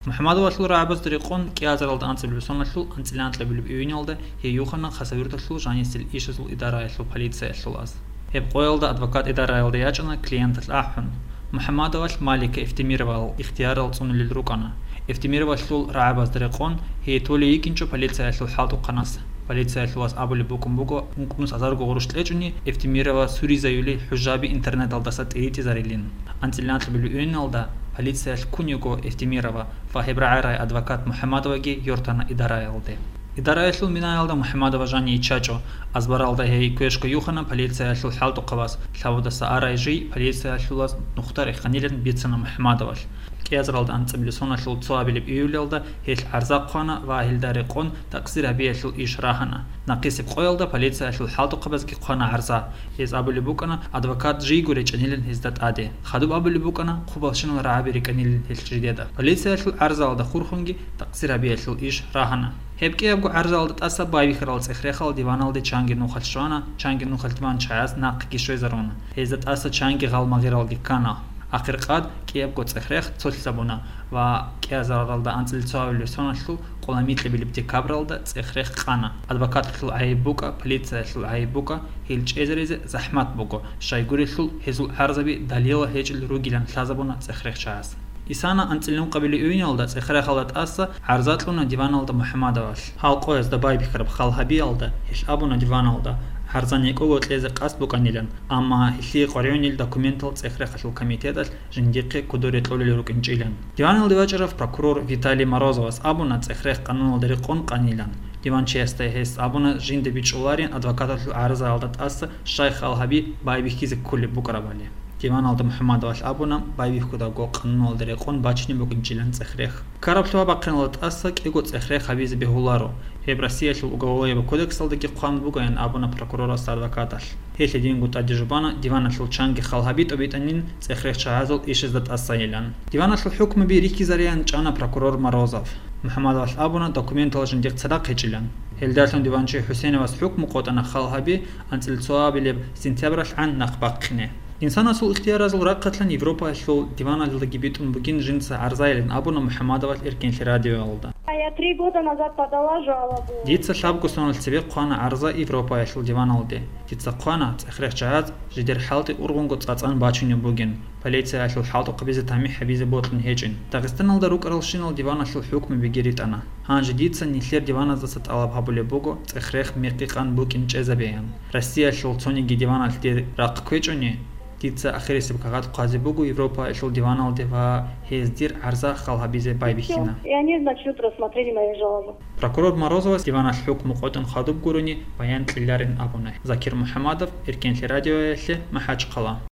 Muhammadova sul Raabaz deriqon kiazaralda antsibil sonallu antsilantlabilib üyünalda heyuxana xasavirtallu janistil işisul idarayallu politsiya sulaz. Hep qoyalda advokat idarayalda yaçana kliental ahun. Muhammadova Malika Eftemirova ixtiyarал цунлил рукана. Eftemirova sul Raabaz deriqon heytoli ikinci politsiya sul haltu qanas. Politsiya sulaz abuli bukumbugo unkunus azargo goruştleçuni Eftemirova Surizayuli hujabi internet aldasa teriti zarilin. Antsilantlabilib üyünalda Полиция Кунюго Эфтемирова Фахибраарай адвокат Мухаммадоваги Йортана Идарайлды. Идарайлу Минайлда Мухаммадова Жани Ичачо Азбаралда Хей Куешко Юхана полиция Шул Халту Кавас Шавудаса Арайжи полиция Шулас Нухтар Иханилен Бицана Мухаммадоваш. Киазралда Анцаблисона Шул Цуабилиб Июлялда Хеш Арзакхана Вахилдари Кон Таксир Абия Шул Ишрахана. Нақисиб Қойалда полиция Шул Халту Кавасги Қона Арза. Хез Абулибукана адвокат Жигури Чанилен Хездат Ади. Хадуб Абулибукана Хубалшин Раабири Канилен Хелчидеда. Полиция Шул Арзалда Хурхунги Таксир Абия Шул Ишрахана. Хебки абгу арзалдат аса байвихрал цехрехал диваналди чанги нухалшана чанги нухалтман чаяз нақ кишойзарона хезат аса чанги галмагиралги кана ахирқад киабгу цехрех цолсабуна ва киазаралда анцилцавлю сонашлу qolamитли билибти кабралда цехрех қана адвокат хил айбука полиция хил айбука хилчезеризе захмат буго шайгури хил хезул арзаби далила хечил ругилан лазабуна цехрех чаяз Исана анцилнум қабили үйнялда цехрехалат аса арзатлуна диваналда Мухаммадоваш. Хал қоязда байбихраб халхаби алда, хиш абуна диваналда. Харзани коготлезе қас буканилен, амма хили қорионил документал цехрехашыл комитетал жиндиқи кудуретлолили рукинчилен. Диванал дивачаров прокурор Виталий Морозовас абуна цехрех канунал дерикон канилен. Диван честе хес абуна жиндебич уларин адвокатал арза алдат аса шайх алхаби байбихизе кулли букарабали. Диван алда Мухаммадоваш абуна байвихкуда го канунал дерекон бачни букинчилен цехрех. Караплова бақриналат аса кего цехрех хавизе бехуларо. Хеб Россия шул уголовного кодекса алдаги қуан бугаен абуна прокурора адвокаташ. Хетле дингут адижбана дивана шул чанги халхабит обитанин цехрех чаазол ишиздат асаилан. Дивана шул хукм би рики зариян чана прокурор Морозов. Мухаммадоваш абуна документал жиндиқ цадақ хечилан. Хелдарлун диванчи Хусейновас хукм қотана халхаби анцилцуабилеб сентябраш ан нақбақхне. إنسان أصل اختيار أصل رقتلن يوروبا شو ديوانا للجبيتون بكين جنس عرزايلن أبونا محمدова إركين في راديو والدا. Я 3 года назад подала жалобу. Дитса шабку сонал себе قانا عرزا Европа شو ديوانا والدي. Дитса قانا تأخير جهاز جدير حالتي أرغون قد صعدان باتشين بوجين. полиция شو حالته قبيزة تامي حبيزة بوتلن هيجين. داغستان الدروك أرلشين ديوانا شو الحكم بيجريت أنا. هان جديدسا نيلير ديوانا زست على بحبولي بوجو تأخير ميقيقان بوكين جزابيان. روسيا شو توني ديوانا التير راق كويجوني. Дитса ахириси бкагат qazi bugu Европа шул диванал дева хездир арза халхабизе байбихина. И они начнут рассмотреть мою жалобу. Прокурор Морозова дивана хукм qotun khadub guruni bayan tlilарын абунай. Закир Мухаммадов, Иркенли радио яхли Махач қала.